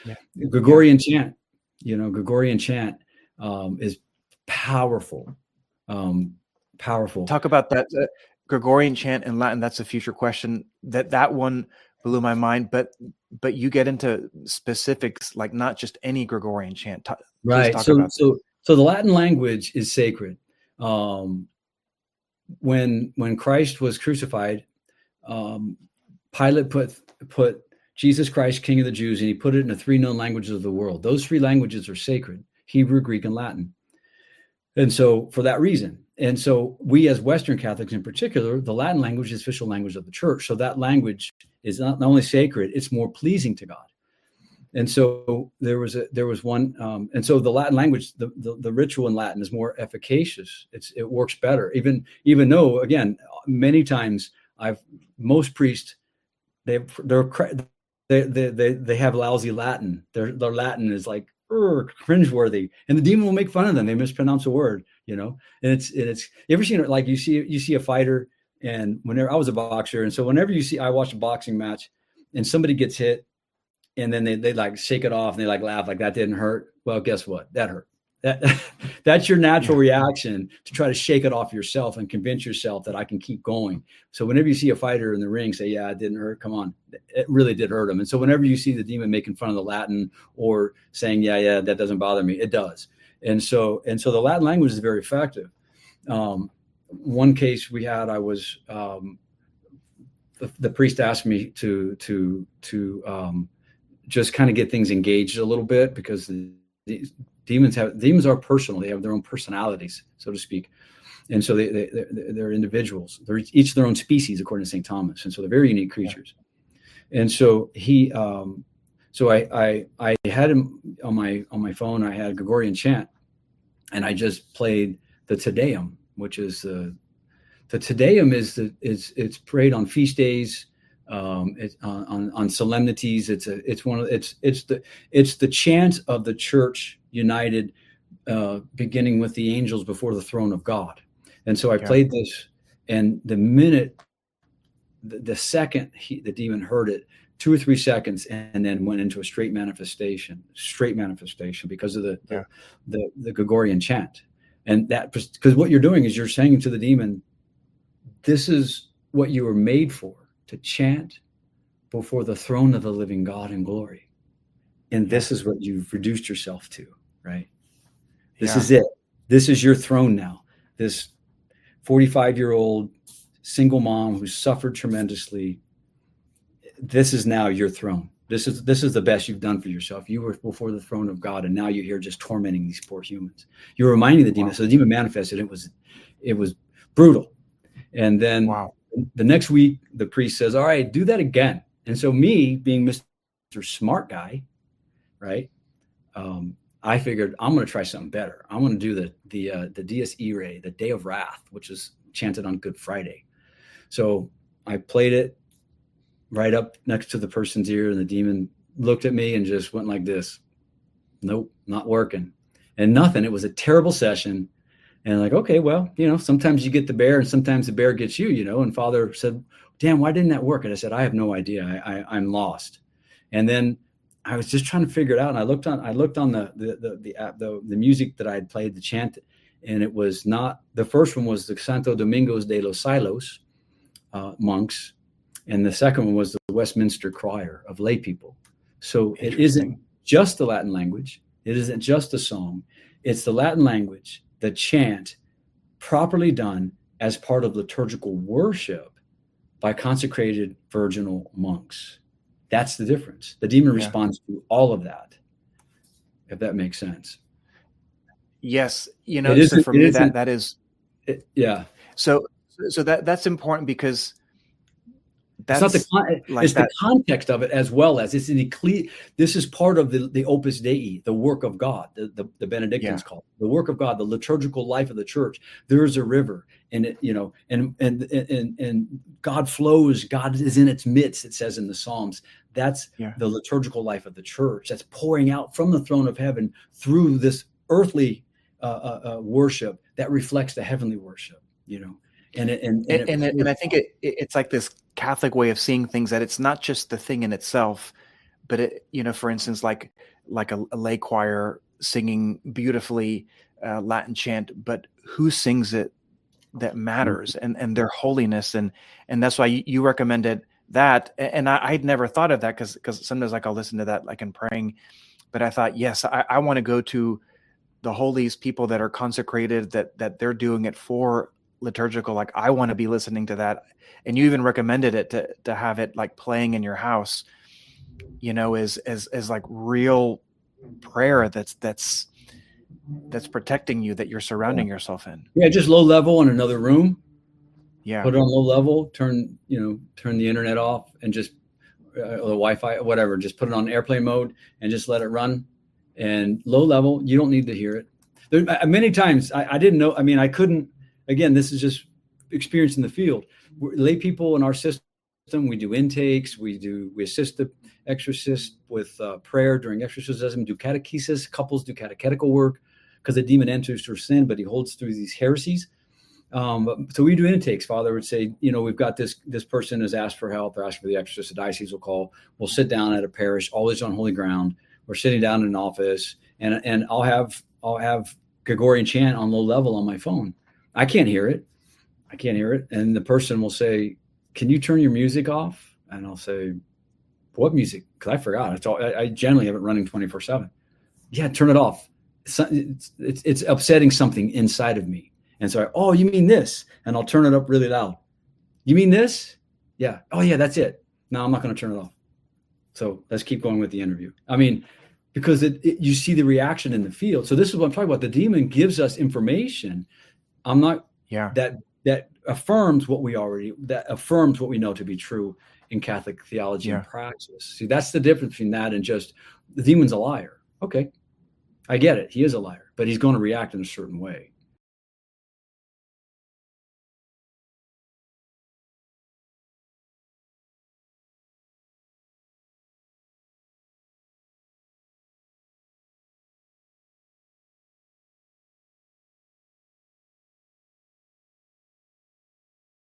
Yeah. Gregorian chant, Gregorian chant is powerful. Powerful. Talk about that Gregorian chant in Latin. That's a future question. That one blew my mind. But you get into specifics, like not just any Gregorian chant. Right. Please talk about so the Latin language is sacred. When Christ was crucified, Pilate put Jesus Christ, King of the Jews, and he put it in the 3 known languages of the world. Those 3 languages are sacred: Hebrew, Greek, and Latin. And so for that reason, and so we as Western Catholics in particular, the Latin language is the official language of the church. So that language is not only sacred, it's more pleasing to God. And so there was one, and so the Latin language, the ritual in Latin is more efficacious. It works better, even though, again, many times most priests, they have lousy Latin. Their Latin is like cringeworthy, and the demon will make fun of them. They mispronounce a word, and it's you ever seen it? Like you see a fighter, and whenever I was a boxer, and so whenever I watch a boxing match, and somebody gets hit, and then they like shake it off and they like laugh like that didn't hurt. Well, guess what? That hurt. That's your natural reaction to try to shake it off yourself and convince yourself that I can keep going. So whenever you see a fighter in the ring say, yeah, it didn't hurt. Come on. It really did hurt him. And so whenever you see the demon making fun of the Latin or saying, yeah, that doesn't bother me, it does. And so the Latin language is very effective. One case we had, I was, the priest asked me to just kind of get things engaged a little bit, because the demons are personal. They have their own personalities, so to speak. And so they're individuals. They're each their own species, according to St. Thomas. And so they're very unique creatures. Yeah. And so he, so I had him on my phone. I had Gregorian chant, and I just played the Te Deum, which is the Te Deum it's prayed on feast days. On solemnities, it's the chant of the church united, beginning with the angels before the throne of God. And so I played this, and the second the demon heard it, 2 or 3 seconds, and then went into a straight manifestation because of the Gregorian chant. And that, because what you're doing is you're saying to the demon, this is what you were made for, to chant before the throne of the living God in glory. And this is what you've reduced yourself to, right? This is it. This is your throne now. This 45-year-old single mom who suffered tremendously. This is now your throne. This is the best you've done for yourself. You were before the throne of God, and now you're here just tormenting these poor humans. You're reminding the demon. So the demon manifested. It was brutal. And then the next week, the priest says, all right, do that again. And so me, being Mr. Smart Guy, right, I figured I'm going to try something better. I'm going to do the Dies Irae, the Day of Wrath, which is chanted on Good Friday. So I played it right up next to the person's ear, and the demon looked at me and just went like this. Nope, not working. And nothing. It was a terrible session. And like, okay, well, sometimes you get the bear and sometimes the bear gets you, and Father said, Dan, why didn't that work? And I said, I have no idea. I'm lost. And then I was just trying to figure it out. And I looked on the music that I had played, the chant, and it was not, the first one was the Santo Domingos de los Silos monks. And the second one was the Westminster Choir of lay people. So it isn't just the Latin language. It isn't just a song. It's the Latin language, the chant, properly done as part of liturgical worship by consecrated virginal monks. That's the difference. The demon responds to all of that, if that makes sense. Yes. So for me, that is. So that's important, because that's it's the context of it, as well as it's this is part of the Opus Dei, the work of God, the Benedictines call it, the work of God, the liturgical life of the church. There is a river, and it, and God flows. God is in its midst. It says in the Psalms. That's the liturgical life of the church. That's pouring out from the throne of heaven through this earthly worship that reflects the heavenly worship. And I think it's like this Catholic way of seeing things, that it's not just the thing in itself, but it, for instance, like a lay choir singing beautifully Latin chant, but who sings it that matters, and their holiness, and that's why you recommended that. And I'd never thought of that, because sometimes like I'll listen to that like in praying, but I thought, yes, I want to go to the holies, people that are consecrated, that they're doing it for liturgical. Like I want to be listening to that. And you even recommended it to have it like playing in your house, as like real prayer that's protecting you, that you're surrounding yourself in. Yeah, just low level in another room. Yeah. Put it on low level, turn the internet off, and just the Wi-Fi, whatever, just put it on airplane mode and just let it run. And low level, you don't need to hear it. There, many times I didn't know. I mean, I couldn't. Again, this is just experience in the field. Lay people in our system, we do intakes, we assist the exorcist with prayer during exorcism, do catechesis. Couples do catechetical work because the demon enters through sin, but he holds through these heresies. So we do intakes. Father would say, we've got this person has asked for help or asked for the exorcist. The diocese will call. We'll sit down at a parish, always on holy ground. We're sitting down in an office, and I'll have Gregorian chant on low level on my phone. I can't hear it. And the person will say, "Can you turn your music off?" And I'll say, "What music?" Because I forgot. I generally have it running 24/7. Yeah, turn it off. It's upsetting something inside of me. And so, oh, you mean this? And I'll turn it up really loud. You mean this? Yeah. Oh, yeah, that's it. No, I'm not going to turn it off. So let's keep going with the interview. I mean, because you see the reaction in the field. So this is what I'm talking about. The demon gives us information. That affirms what we know to be true in Catholic theology and praxis. See, that's the difference between that and just the demon's a liar. Okay, I get it. He is a liar, but he's going to react in a certain way.